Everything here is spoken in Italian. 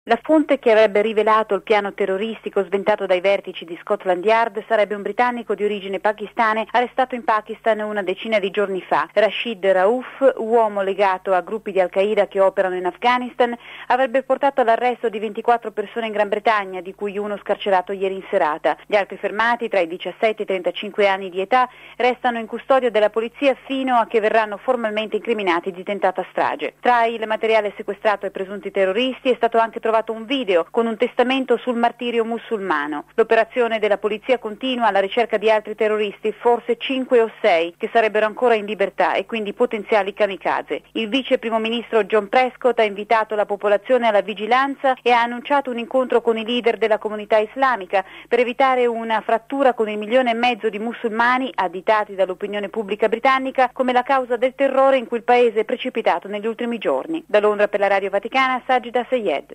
La fonte che avrebbe rivelato il piano terroristico sventato dai vertici di Scotland Yard sarebbe un britannico di origine pakistana arrestato in Pakistan una decina di giorni fa. Rashid Rauf, uomo legato a gruppi di Al-Qaeda che operano in Afghanistan, avrebbe portato all'arresto di 24 persone in Gran Bretagna, di cui uno scarcerato ieri in serata. Gli altri fermati, tra i 17 e i 35 anni di età, restano in custodia della polizia fino a che verranno formalmente incriminati di tentata strage. Tra il materiale sequestrato ai presunti terroristi è stato anche trovato un video con un testamento sul martirio musulmano. L'operazione della polizia continua alla ricerca di altri terroristi, forse 5 o 6, che sarebbero ancora in libertà e quindi potenziali kamikaze. Il vice primo ministro John Prescott ha invitato la popolazione alla vigilanza e ha annunciato un incontro con i leader della comunità islamica per evitare una frattura con il 1,5 milioni di musulmani additati dall'opinione pubblica britannica come la causa del terrore in cui il paese è precipitato negli ultimi giorni. Da Londra per la Radio Vaticana, Sajida Sayed.